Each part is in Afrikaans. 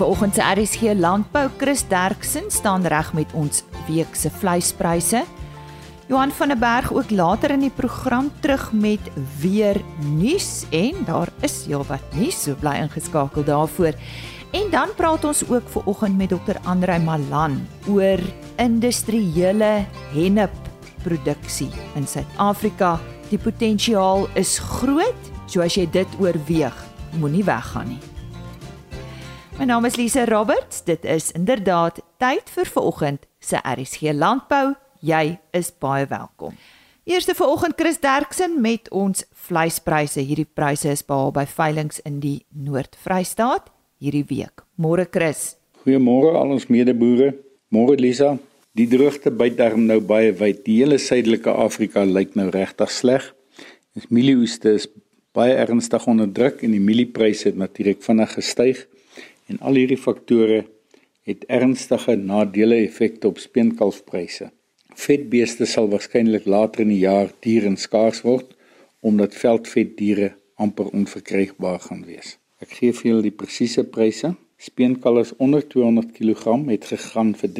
Vanoggend se RSG Landbou, Chris Derksen staan reg met ons week se vleispryse. Johan van der Berg ook later in die program terug met weer nuus en daar is heelwat nuus, so bly ingeskakel daarvoor. En dan praat ons ook vanoggend met Dr. Andrei Malan oor industriële hennep-produksie in Suid-Afrika. Die potensiaal is groot, so as jy dit oorweeg, moenie weggaan nie. My naam is Lise Roberts, dit is inderdaad tyd vir vanoggend se RSG Landbou. Jy is baie welkom. Eerste vanoggend Chris Derksen met ons vleispryse. Hierdie pryse is behaal by veilinge in die Noord-Vrystaat hierdie week. Môre Chris. Goeiemôre al ons medeboere. Môre Lisa. Die droogte byt daarom nou baie wyd. Die hele suidelike Afrika lyk nou regtig sleg. Die mielieoeste is baie ernstig onder druk en die mieliepryse het natuurlik vinnig gestyg. En al hierdie faktore het ernstige nadele effekte op speenkalfpryse. Vetbeeste sal waarskynlik later in die jaar duur en skaars word, omdat veldvetdiere amper onverkrygbaar gaan wees. Ek gee vir julle die presiese pryse. Speenkalf onder 200 kg het gegaan vir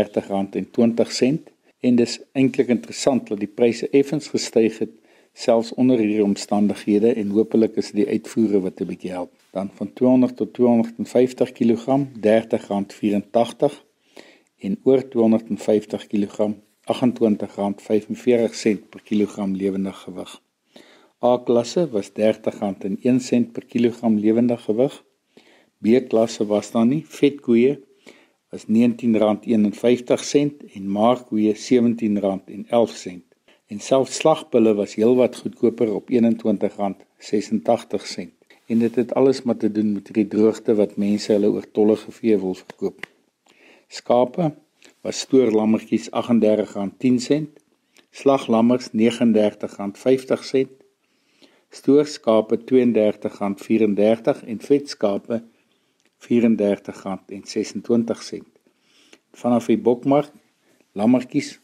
R33.20 en dis eintlik interessant dat die pryse effens gestyg het, selfs onder hierdie omstandighede en hopelik is die uitvoere wat 'n bietjie help. Dan van 200 tot 250 kg R30.84 en oor 250 kg R28.45 per kilogram lewendig gewig. A-klasse was R30.01 per kilogram lewendig gewig. B-klasse was daar nie. Vetkoeie was R19.51 en maarkoeie R17.11. En selfs slagbulle was heelwat goedkoper op R21.86. En dit het alles maar te doen met die droogte wat mense hulle oortollige vee wil verkoop. Skape was stoorlammetjies R38.10, slaglammers R39.50, stoorskape R32.34 en vetskape R34.26. Vanaf die bokmark, lammetjies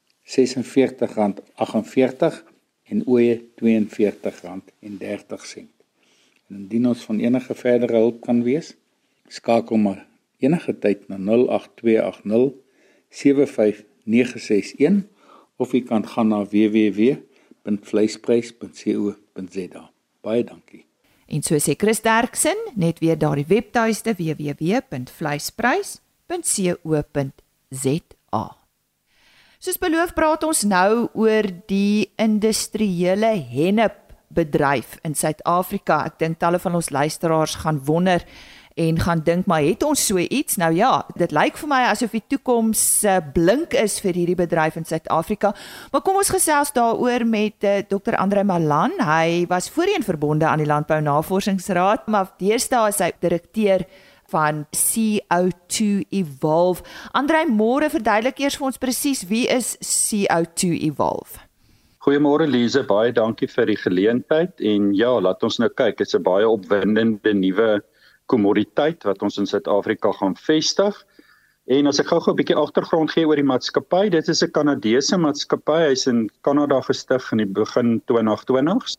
R46.48 en ooe R42.30. En indien ons van enige verdere hulp kan wees, skakel maar enige tyd na 08280 75961 of jy kan gaan na www.vleisprys.co.za. Baie dankie. En so sê Chris Derksen, net weer daardie webtuiste www.vleisprys.co.za. Soos beloof praat ons nou oor die industriële hennepbedryf in Suid-Afrika. Ek dink talle van ons luisteraars gaan wonder en gaan dink, maar het ons so iets? Nou ja, dit lyk vir my asof die toekoms blink is vir hierdie bedryf in Suid-Afrika. Maar kom ons gesels daaroor met Dr. Andrei Malan. Hy was voorheen verbonde aan die Landbou Navorsingsraad, maar deesdae is hy direkteur van CO2 Evolve. Andrei, môre verduidelik eers vir ons presies wie is CO2 Evolve? Goeiemôre Lise, baie dankie vir die geleentheid en ja, laat ons nou kyk, dit is 'n baie opwindende nuwe kommoditeit wat ons in Suid-Afrika gaan vestig. En as ek gou-gou 'n bietjie agtergrond gee oor die maatskappy, dit is 'n Kanadese maatskappy, hy is in Kanada gestig in die begin 2020s.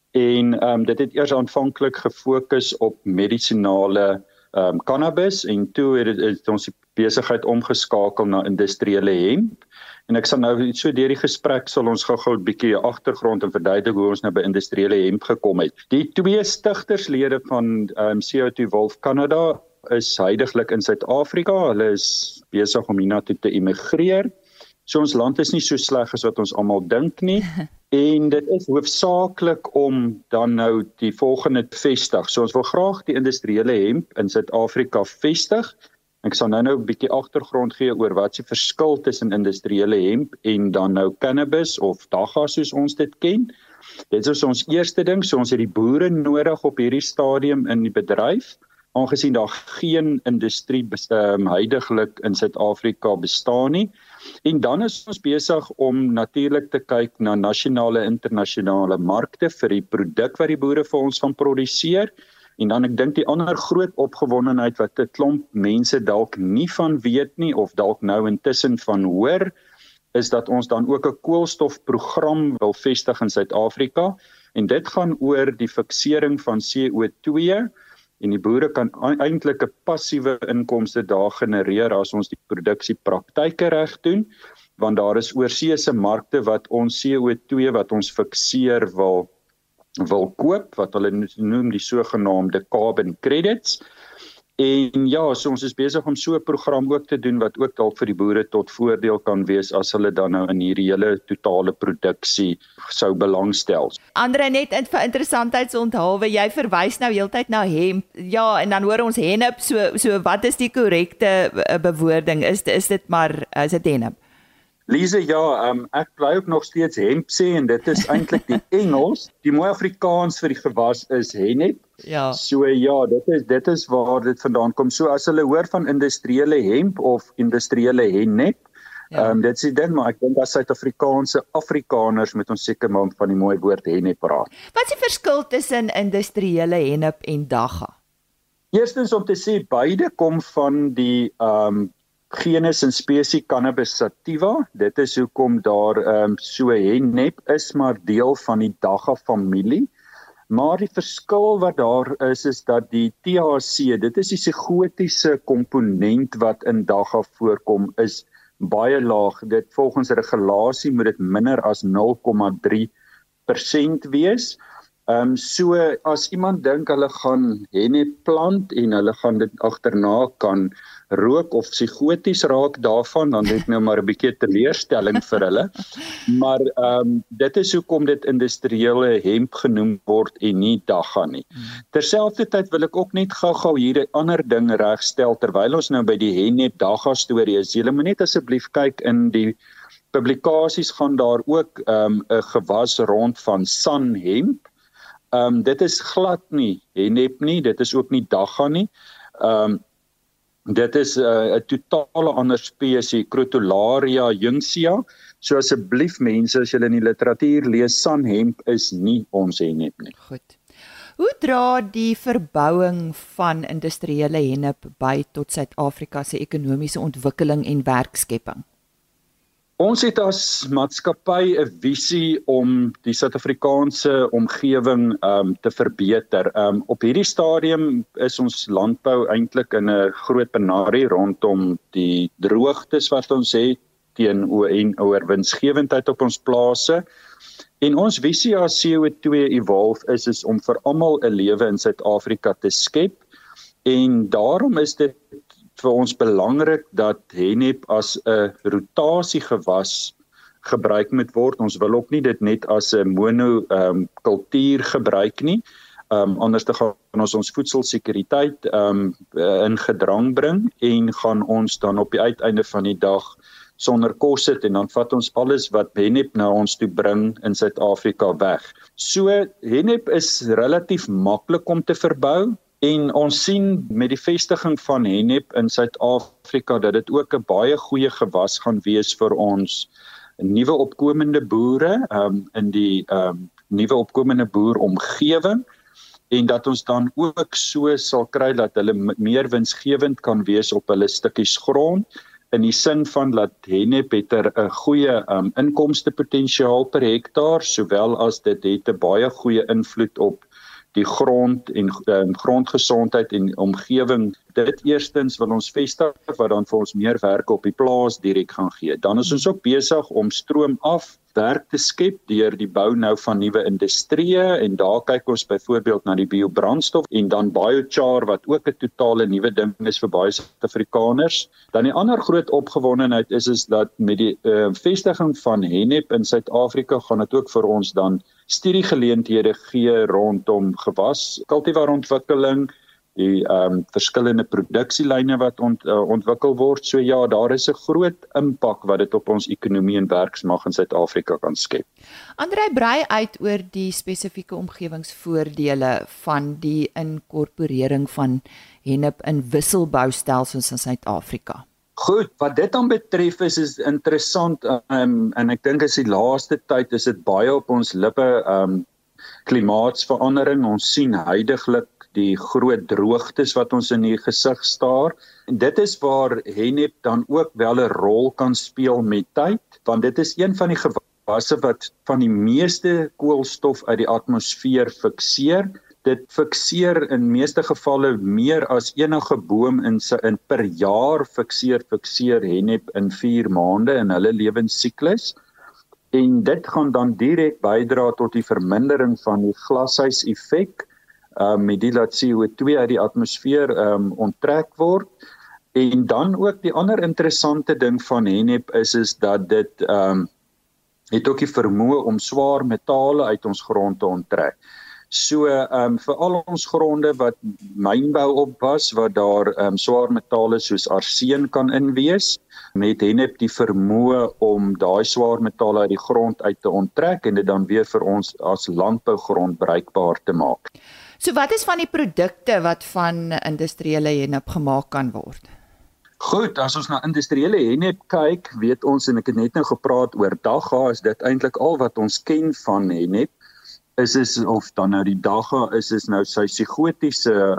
En dit het eers aanvanklik gefokus op medisinale cannabis en toe het ons die besigheid omgeskakel na industriële hemp. En ek sal nou so deur die gesprek sal ons gou-gou 'n bietjie agtergrond en verduidelik hoe ons nou by industriële hemp gekom het. Die twee stigterslede van CO2 Evolve Canada is huidiglik in Suid-Afrika. Hulle is besig om hiernatoe te immigreer. So ons land is nie so sleg as wat ons almal dink nie. En dit is hoofsaaklik om dan nou die volgende te vestig. So ons wil graag die industriële hemp in Suid-Afrika vestig. Ek sal nou 'n bietjie agtergrond gee oor wat se verskil tussen industriële hemp en dan nou cannabis of dagga soos ons dit ken. Dit is ons eerste ding, so ons het die boere nodig op hierdie stadium in die bedryf, aangesien daar geen industrie huidiglik in Suid-Afrika bestaan nie. En dan is ons besig om natuurlik te kyk na nasionale en internasionale markte vir die produk wat die boere vir ons gaan produseer. En dan ek dink die ander groot opgewondenheid wat 'n klomp mense dalk nie van weet nie of dalk nou intussen van hoor, is dat ons dan ook 'n koolstofprogram wil vestig in Suid-Afrika en dit gaan oor die fiksering van CO2 en die boere kan eintlik 'n passiewe inkomste daar genereer as ons die produksiepraktyke reg doen, want daar is oorseese markte wat ons CO2 wat ons fikseer wil koop, wat hulle noem die sogenaamde carbon credits. En ja, so ons is besig om so 'n program ook te doen wat ook dalk vir die boere tot voordeel kan wees as hulle dan nou in hierdie hele totale produksie sou belangstel. Andre, net vir interessantheidsonthaalwe, jy verwys nou heeltyd na hemp. Ja, en dan hoor ons hennep, so wat is die korrekte bewoording? Is dit hennep? Lise, ja, ek bly ook nog steeds hemp sê en dit is eintlik die Engels. Die mooi Afrikaans vir die gewas is hennep. Ja. So ja, dit is waar dit vandaan kom. So as hulle hoor van industriële hemp of industriële hennep, dit is die ding, maar ek dink as Suid-Afrikaanse Afrikaners met ons seker maar van die mooi woord hennep praat. Wat is die verskil tussen industriële hennep en dagga? Eerstens om te sê beide kom van die genus en spesie Cannabis sativa. Dit is hoekom daar so hennep is maar deel van die dagga familie. Maar die verskil wat daar is dat die THC, dit is die psigotiese komponent wat in dagga voorkom, is baie laag. Dit volgens regulasie moet dit minder as 0,3% wees. So as iemand dink hulle gaan hennep plant en hulle gaan dit agterna kan rook of psigoties raak daarvan, dan het nou maar 'n bietjie teleurstelling vir hulle. Maar dit is hoekom dit industriële hemp genoem word en nie dagga nie. Terselfdertyd wil ek ook net gou-gou hier 'n ander ding regstel terwyl ons nou by die hennep dagga storie is. Julle moet net asseblief kyk in die publikasies gaan daar ook 'n gewas rond van sanhemp. Dit is glad nie hennep nie, dit is ook nie dagga nie. Dit is 'n totale ander spesie, Crotalaria jungsia. So asseblief mense, as julle in die literatuur lees, sanhemp is nie ons hennep nie. Goed. Hoe dra die verbouing van industriële hennep by tot Suid-Afrika se ekonomiese ontwikkeling en werkskepping? Ons het as maatskappy 'n visie om die Suid-Afrikaanse omgewing te verbeter. Op hierdie stadium is ons landbou eintlik in 'n groot penarie rondom die droogtes wat ons het teenoor winsgewendheid op ons plase. En ons visie as CO2 Evolve is om vir almal 'n lewe in Suid-Afrika te skep. En daarom is dit vir ons belangrik dat hennep as 'n rotasiegewas gebruik moet word. Ons wil ook nie dit net as 'n monokultuur gebruik nie. Anders te gaan ons voedselsekuriteit in gedrang bring en gaan ons dan op die uiteinde van die dag sonder kos sit en dan vat ons alles wat hennep na ons toe bring in Suid-Afrika weg. So hennep is relatief maklik om te verbou. En ons sien met die vestiging van hennep in Suid-Afrika dat dit ook 'n baie goeie gewas gaan wees vir ons nuwe opkomende boere in die nuwe opkomende boeromgewing en dat ons dan ook so sal kry dat hulle meer winsgewend kan wees op hulle stukkies grond in die sin van dat hennep het 'n goeie inkomstepotensiaal per hektaar sowel as dit het 'n baie goeie invloed op die grond en grondgesondheid en omgewing. Dit eerstens wil ons vestig wat dan vir ons meer werk op die plaas direk gaan gee. Dan is ons ook besig om stroom af werk te skep deur die bou nou van nuwe industrieë en daar kyk ons byvoorbeeld na die biobrandstof en dan biochar wat ook 'n totale nuwe ding is vir baie Suid-Afrikaners. Dan die ander groot opgewondenheid is dat met die vestiging van hennep in Suid-Afrika gaan dit ook vir ons dan studiegeleenthede gee rondom gewas, kultivarontwikkeling, die verskillende produksielyne wat ontwikkel word. So ja, daar is 'n groot impak wat dit op ons ekonomie en werksmag in Suid-Afrika kan skep. Andre, brei uit oor die spesifieke omgewingsvoordele van die inkorporering van hennep in wisselboustelsels in Suid-Afrika. Goed, wat dit dan betref is interessant en ek dink is die laaste tyd is dit baie op ons lippe klimaatsverandering. Ons sien huidiglik die groot droogtes wat ons in die gesig staar. En dit is waar hennep dan ook wel 'n rol kan speel met tyd, want dit is een van die gewasse wat van die meeste koolstof uit die atmosfeer fikseer. Dit fikseer in meeste gevalle meer as enige boom in per jaar fikseer hennep in 4 maande in hulle lewensiklus. En dit gaan dan direk bydra tot die vermindering van die glashuiseffek, met die dat CO2 uit die atmosfeer onttrek word. En dan ook die ander interessante ding van hennep is dat dit het ook die vermoë om swaar metale uit ons grond te onttrek. So vir al ons gronde wat mynbou op was, wat daar swaar metale soos arseen kan inwees, met hennep die vermoë om daai swaar metale uit die grond uit te onttrek en dit dan weer vir ons as landbougrond bruikbaar te maak. So wat is van die produkte wat van industriële hennep gemaak kan word? Goed, as ons na industriële hennep kyk, weet ons, en ek het net nou gepraat oor dagga, is dit eintlik al wat ons ken van hennep, of dan nou die dagga, is nou sy psigotiese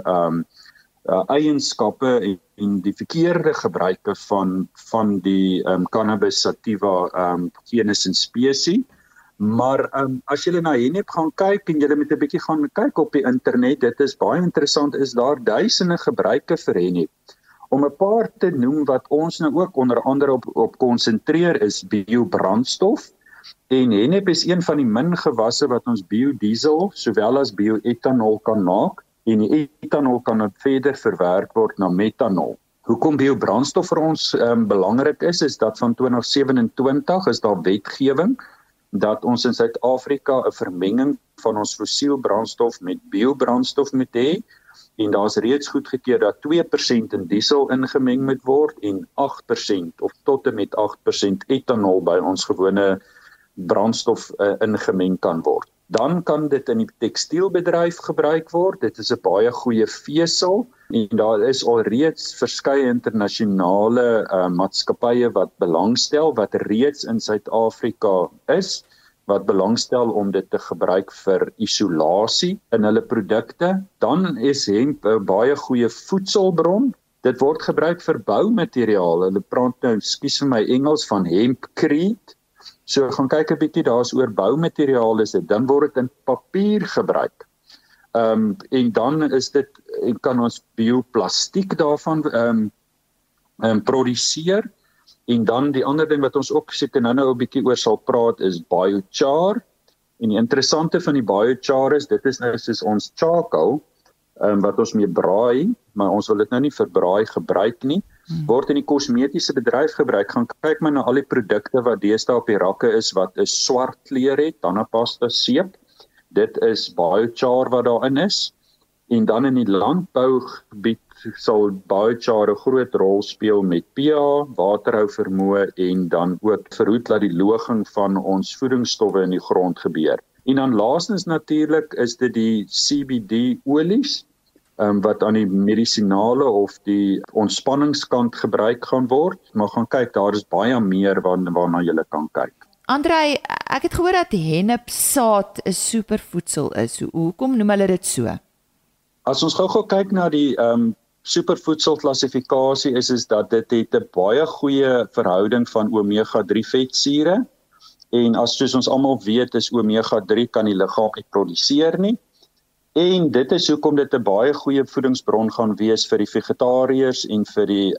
eienskappe en die verkeerde gebruike van die cannabis sativa genus en spesie. Maar as julle na hennep gaan kyk en julle met 'n bietjie gaan kyk op die internet, dit is baie interessant, is daar duisende gebruike vir hennep. Om 'n paar te noem wat ons nou ook onder andere op konsentreer is biobrandstof. En hennep is een van die min gewasse wat ons biodiesel sowel as bioetanol kan maak. En die etanol kan dan verder verwerk word na metanol. Hoekom biobrandstof vir ons belangrik is dat van 2027 is daar wetgewing dat ons in Suid-Afrika 'n vermenging van ons fossiel brandstof met biobrandstof moet hê. En daar is reeds goedgekeur dat 2% in diesel ingemeng moet word en 8% of tot en met 8% etanol by ons gewone brandstof ingemeng kan word. Dan kan dit in die tekstielbedryf gebruik word. Dit is 'n baie goeie vesel en daar is alreeds verskeie internasionale maatskappye wat belangstel, wat reeds in Suid-Afrika is, wat belangstel om dit te gebruik vir isolasie in hulle produkte. Dan is hemp 'n baie goeie voedselbron. Dit word gebruik vir boumateriaal. Hulle praat nou, ekskuus vir my Engels, van hempcrete. So gaan kyk 'n bietjie, daar's oor boumateriaal is dit, dan word dit in papier gebruik. En dan is dit, kan ons bioplastiek daarvan produseer. En dan die ander ding wat ons ook seker nou 'n bietjie oor sal praat is biochar. En die interessante van die biochar is, dit is nou soos ons charcoal, wat ons mee braai, maar ons wil dit nou nie vir braai gebruik nie. Word in die kosmetiese bedryf gebruik. Gaan kyk maar na al die produkte wat deesdae op die rakke is wat 'n swart kleur het, tandepasta, seep. Dit is biochar wat daarin is. En dan in die landbougebied sal biochar 'n groot rol speel met pH, waterhou vermoë en dan ook verhoed dat die loging van ons voedingsstowwe in die grond gebeur. En dan laastens natuurlik is dit die CBD olies, wat aan die medisinale of die ontspanningskant gebruik gaan word, maar gaan kyk, daar is baie meer waarna jy kan kyk. Andrei, ek het gehoor dat hennepsaad 'n supervoedsel is. Hoekom noem hulle dit so? As ons gou kyk na die supervoedsel klassifikasie is dat dit het 'n baie goeie verhouding van omega-3 vetsure. En soos ons almal weet, is omega-3 kan die liggaam nie produseer nie. En dit is hoekom dit 'n baie goeie voedingsbron gaan wees vir die vegetariërs en vir die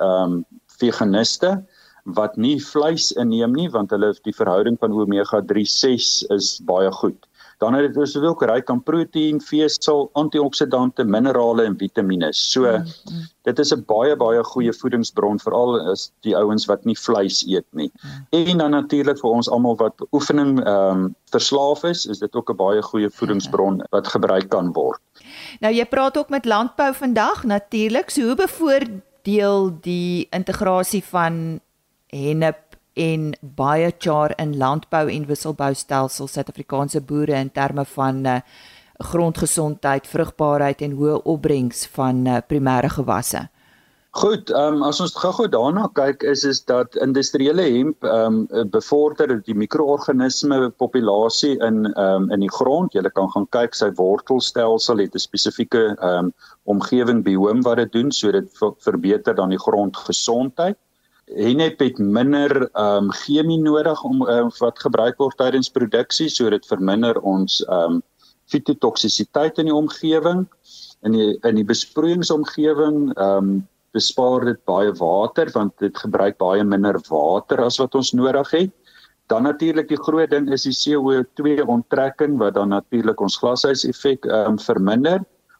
veganiste wat nie vleis inneem nie, want hulle die verhouding van omega-3 6 is baie goed. Dan het dit ook ryk aan proteïen, vesel, antioksidante, minerale en vitamiene. So dit is 'n baie goeie voedingsbron veral as die ouens wat nie vleis eet nie. En dan natuurlik vir ons almal wat oefening verslaaf is dit ook 'n baie goeie voedingsbron wat gebruik kan word. Nou jy praat ook met landbou vandag natuurlik. So hoe bevoordeel die integrasie van hennep en biochar in landbou en wisselboustelsels Suid-Afrikaanse boere in terme van grondgesondheid, vrugbaarheid en hoë opbrengs van primêre gewasse? Goed, as ons gou daarna kyk is dat industriële hemp bevorder die mikroorganisme populasie in die grond. Jy kan gaan kyk, sy wortelstelsel het 'n spesifieke omgewing bioom wat dit doen, so dit verbeter dan die grondgesondheid. Hennep het minder chemie nodig wat gebruik word tydens produksie, so dit verminder ons fitotoksisiteit in die omgewing. In die besproeiingsomgewing bespaar dit baie water, want dit gebruik baie minder water as wat ons nodig het. Dan natuurlik die groot ding is die CO2 onttrekking, wat dan natuurlik ons glashuiseffek verminder.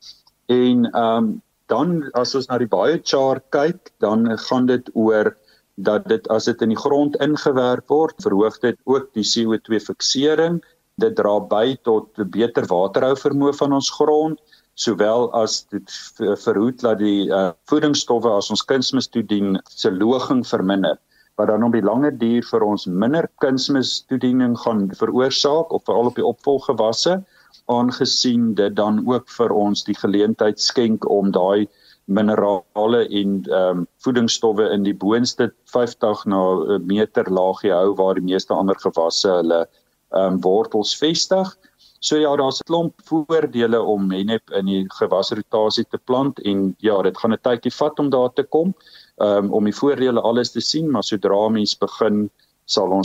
En dan as ons na die biochar kyk, dan gaan dit oor dat as dit in die grond ingewerk word, verhoog dit ook die CO2 fiksering. Dit dra by tot beter waterhouvermoë van ons grond, sowel as dit verhoed dat die voedingsstowwe as ons kunsmis toedien se loging verminder, wat dan op die lange duur vir ons minder kunsmis toediening gaan veroorsaak, of veral op die opvolggewasse, aangesien dit dan ook vir ons die geleentheid skenk om daai minerale en voedingsstowwe in die boonste 50 na meter laagie hou, waar die meeste ander gewasse hulle wortels vestig. So ja, daar's 'n klomp voordele om hennep in die gewasrotasie te plant, en ja, dit gaan 'n tydjie vat om daar te kom, om die voordele alles te sien, maar sodra mens begin, sal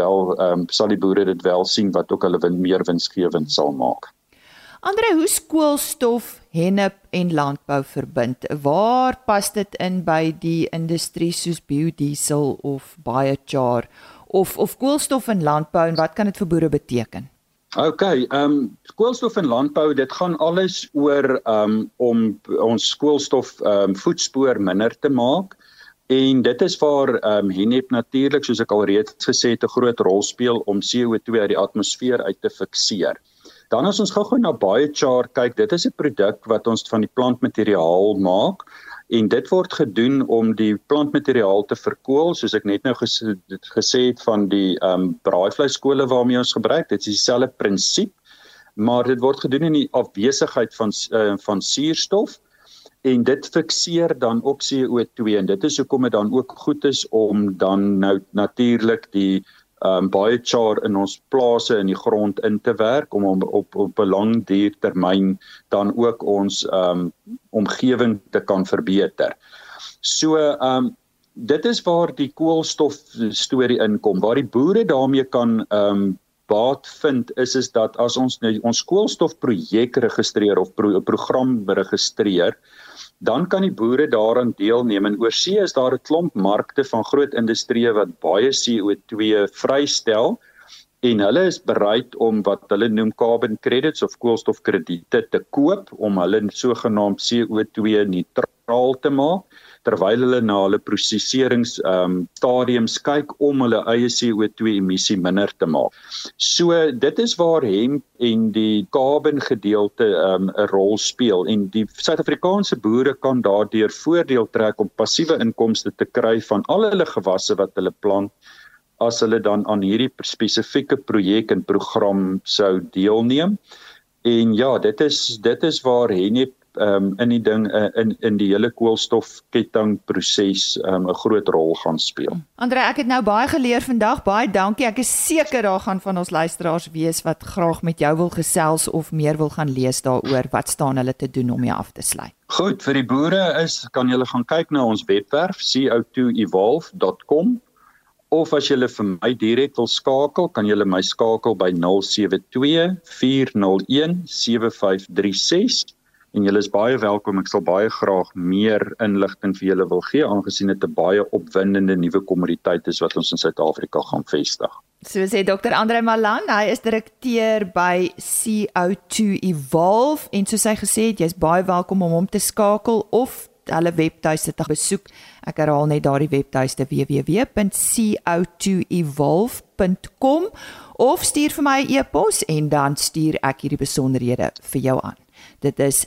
die boere dit wel sien, wat ook hulle meer winsgewend sal maak. Andre, hoe koolstof, hennep en landbou verbind? Waar pas dit in by die industrie soos biodiesel of biochar, of koolstof in landbou, en wat kan dit vir boere beteken? Okay, koolstof in landbou, dit gaan alles oor om ons koolstof voetspoor minder te maak, en dit is waar hennep natuurlik, soos ek al reeds gesê het, 'n groot rol speel om CO2 uit die atmosfeer uit te fikseer. Dan as ons gou na biochar kyk, dit is 'n produk wat ons van die plantmateriaal maak, en dit word gedoen om die plantmateriaal te verkool, soos ek net nou gesê het van die braaivleiskole waarmee ons gebruik. Dit is dieselfde prinsip, maar dit word gedoen in die afwesigheid van suurstof, en dit fikseer dan ook CO2, en dit is hoekom dit dan ook goed is om dan nou natuurlik die biochar in ons plase in die grond in te werk, om op 'n lang duurtermyn dan ook ons omgewing te kan verbeter. So dit is waar die koolstof storie inkom, waar die boere daarmee kan baat vind, is dat as ons koolstofprojek registreer of program registreer, dan kan die boere daaraan deelneem. En oorsee is daar 'n klomp markte van groot industrieë wat baie CO2 vrystel, en hulle is bereid om wat hulle noem carbon credits of koolstofkrediete te koop, om hulle sogenaamd CO2 neutraal te maak, terwyl hulle na hulle prosesseringsstadiums kyk om hulle eie CO2 emissie minder te maak. So dit is waar hemp en die carbon gedeelte 'n rol speel, en die Suid-Afrikaanse boere kan daardeur voordeel trek om passiewe inkomste te kry van al hulle gewasse wat hulle plant, as hulle dan aan hierdie spesifieke projek en program sou deelneem. En ja, dit is waar hennep in die in die hele koolstofkettingproses 'n groot rol gaan speel. Andre, ek het nou baie geleer vandag, baie dankie. Ek is seker daar gaan van ons luisteraars wees wat graag met jou wil gesels of meer wil gaan lees daaroor. Wat staan hulle te doen om jou af te sluit? Goed, vir die boere kan julle gaan kyk na ons webwerf co2evolve.com, of as julle vir my direk wil skakel, kan julle my skakel by 072 401 7536. En julle is baie welkom, ek sal baie graag meer inligting vir julle wil gee, aangesien dit 'n baie opwindende nuwe kommoditeit is wat ons in Suid-Afrika gaan vestig. So sê Dr. Andre Malan, hy is direkteur by CO2 Evolve, en soos hy gesê het, jy's baie welkom om hom te skakel of hulle webtuiste te besoek. Ek herhaal net daardie webtuiste www.co2evolve.com, of stuur vir my 'n e-pos en dan stuur ek hierdie besonderhede vir jou aan. Dit is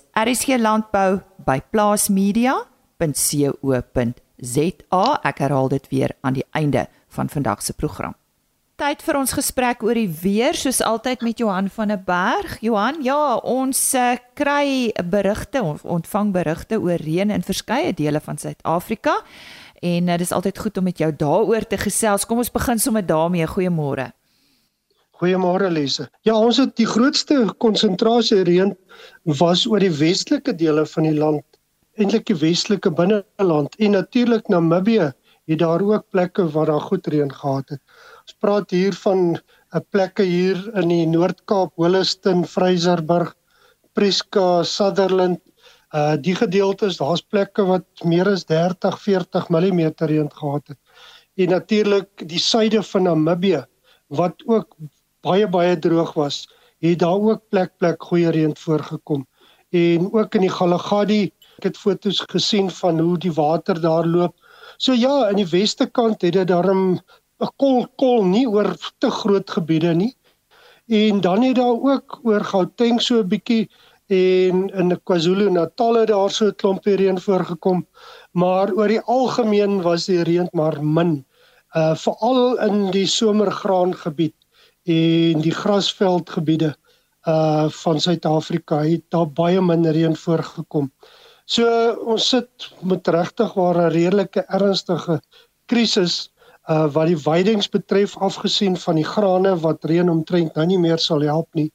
rsglandbou@plaasmedia.co.za. Ek herhaal dit weer aan die einde van vandag se program. Tyd vir ons gesprek oor die weer, soos altyd met Johan van der Berg. Johan, ja, ons kry berigte, ontvang berigte oor reën in verskeie dele van Suid-Afrika, en dit is altyd goed om met jou daaroor te gesels. Kom ons begin sommer daarmee. Goeiemôre. Goeiemôre Lise. Ja, ons het die grootste konsentrasie reën was oor die westelike dele van die land, eintlik die westelike binneland, en natuurlik Namibië het daar ook plekke waar daar goed reën gehad het. Ons praat hier van plekke hier in die Noord-Kaap, Williston, Vryserburg, Prieska, Sutherland. Die gedeeltes, daar's plekke wat meer as 30-40 mm reën gehad het. En natuurlik die suide van Namibië, wat ook baie droog was, het daar ook plek goeie reën voorgekom. En ook in die Galagadi, ek het foto's gesien van hoe die water daar loop. So ja, in die weste kant het dit daarom 'n kol nie oor te groot gebiede nie. En dan het daar ook oor Gauteng so 'n bietjie en in KwaZulu-Natal het daar so 'n klompie reën voorgekom, maar oor die algemeen was die reën maar min. Veral in die somergraangebied en die grasveldgebiede van Suid-Afrika het daar baie min reën voorgekom. So ons sit met regtig waar 'n redelike ernstige krisis wat die veidings betref, afgesien van die grane wat reën omtrent nou nie meer sal help nie.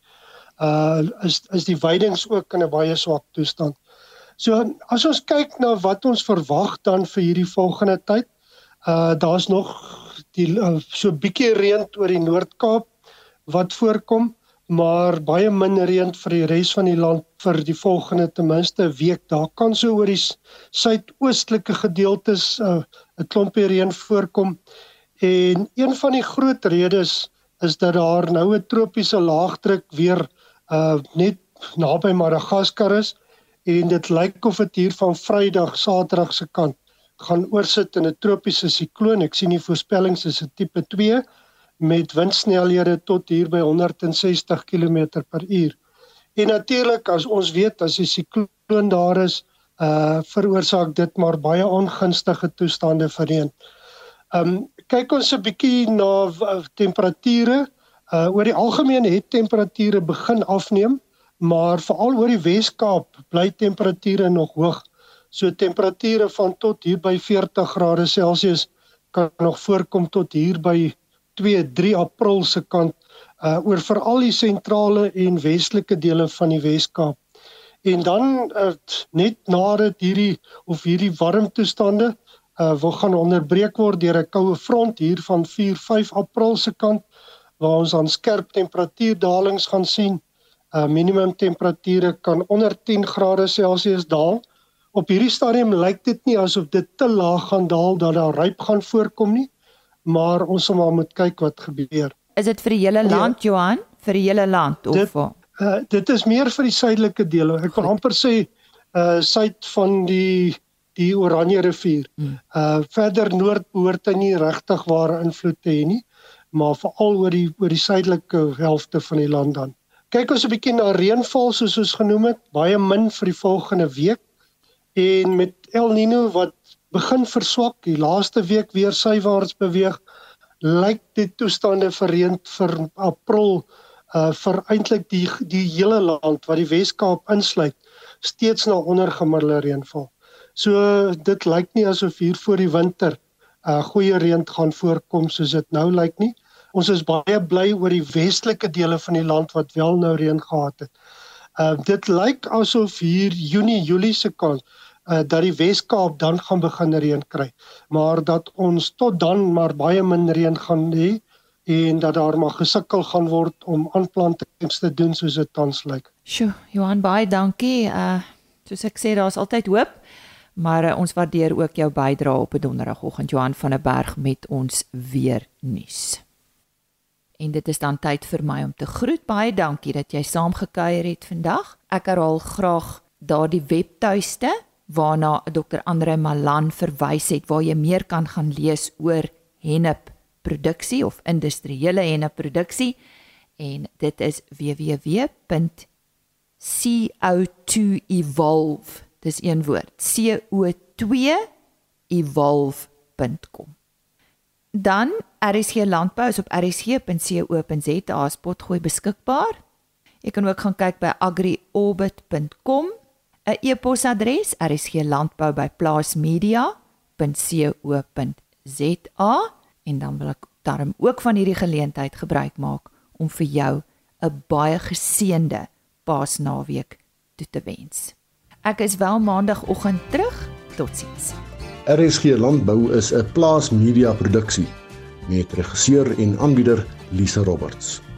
Is die veidings ook in 'n baie swak toestand. So as ons kyk na wat ons verwag dan vir hierdie volgende tyd, daar's nog so bietjie reën oor die Noord-Kaap wat voorkom, maar baie min reën vir die res van die land vir die volgende ten minste 'n week. Daar kan so oor die suidoostelike gedeeltes 'n klompie reën voorkom. En een van die groot redes is dat daar nou 'n tropiese laagdruk weer net naby Madagaskar is, en dit lyk of dit hier van Vrydag, Saterdag se kant gaan oorsit in 'n tropiese sikloon. Ek sien die voorspellings is 'n tipe 2 met windsnelhede tot hier by 160 km/h. En natuurlik, as ons weet, as die sikloon daar is, veroorsaak dit maar baie ongunstige toestande vir reën. Kyk ons 'n bietjie na temperature. Oor die algemeen het temperature begin afneem, maar veral oor die Wes-Kaap bly temperature nog hoog. So temperature van tot hier by 40 grade Celsius kan nog voorkom tot hier by 2-3 April se kant, oor veral die sentrale en westelike dele van die Wes-Kaap. En dan net nadat hierdie warm toestande wil gaan onderbreek word deur 'n koue front hier van 4-5 April se kant, waar ons aan skerp temperatuurdalings gaan sien. Minimum temperature kan onder 10 grade Celsius daal. Op hierdie stadium lyk dit nie asof dit te laag gaan daal dat daar ryp gaan voorkom nie, maar ons sal maar moet kyk wat gebeur. Is dit vir die hele land, Johan? Vir die hele land? Dit is meer vir die suidelike dele. Ek kan amper sê suid van die Oranje rivier. Verder noord behoort hy nie regtig ware invloed te hê nie, maar veral oor die suidelike helfte van die land dan. Kyk ons 'n bietjie na reënval soos ons genoem het, baie min vir die volgende week. En met El Niño wat begin verswak, die laaste week weer sywaarts beweeg, lyk die toestande vir reën vir April vir eintlik die hele land wat die Wes-Kaap insluit, steeds na ondergemiddelde reënval. So dit lyk nie asof hier voor die winter goeie reën gaan voorkom soos dit nou lyk nie. Ons is baie bly oor die westelike dele van die land wat wel nou reën gehad het. Dit lyk asof hier Junie, Julie se kant dat die Wes-Kaap dan gaan begin reën kry, maar dat ons tot dan maar baie min reën gaan hê en dat daar maar gesukkel gaan word om aanplantings te doen soos dit tans lyk. Sjoe, Johan, baie dankie. Soos ek sê, daar's altyd hoop, maar ons waardeer ook jou bydrae op 'n donderdagoggend. Johan van der Berg met ons weer nuus. En dit is dan tyd vir my om te groet. Baie dankie dat jy saamgekuier het vandag. Ek herhaal graag daardie webtuiste waarna Dr. Andre Malan verwys het, waar jy meer kan gaan lees oor hennepproduksie of industriële hennepproduksie, en dit is www.co2evolve, dis een woord, co2evolve.com. Dan RSG Landbou is op rsg.co.za spotgooi beskikbaar. Jy kan ook gaan kyk by agriorbit.com. 'n e-posadres rsglandbou@plaasmedia.co.za, en dan wil ek daarom ook van hierdie geleentheid gebruik maak om vir jou 'n baie geseënde Paasnaweek toe te wens. Ek is wel maandagooggend terug. Totsiens. RSG Landbou is 'n Plaas Media produksie met regisseur en aanbieder Lisa Roberts.